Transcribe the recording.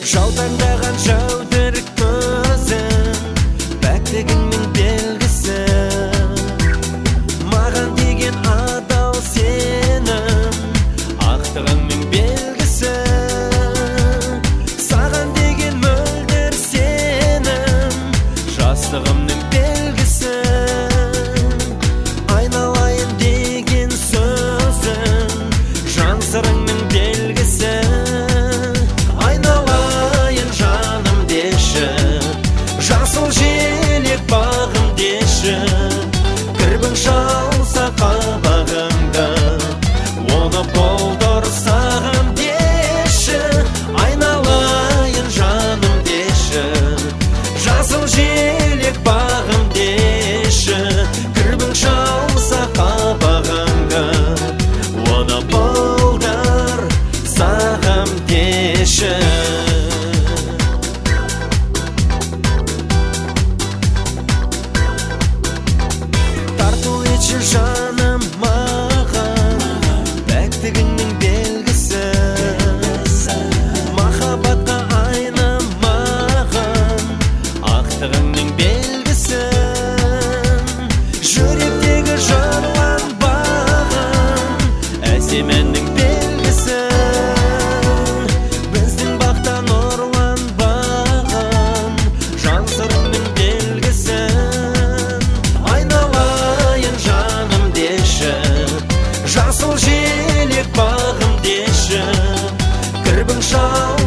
Жаутаңдаған жаудырық көзің, пәктігіңнің белгісі. Маған деген адал сенім, ақтығыңның белгісі. Саған деген мөлдір сенім, жастығымның белгісі. Айналайын деген сөзің, жан сырыңның белгісі. Айналайын жаным деші, жасыл желек бағым деші. Кірбің шалса қабағыңды, оны болдыр сағым деші. Айналайын жаным деші, жасыл желек бағым деші. Кірбің шалса қабағыңды, оны болдыр сағым деші. Тарту етші жаным маған, пәктігіңнің белгісі. Махаббатқа айнымаған, ақтығыңның белгісі. Жүректегі жырланбаған, әсем әннің белгісі. Біздің бақтан ұрланбаған, жан сырыңның белгісі. Айналайын жаным деші, жасыл желек бағым деші. Кірбің шал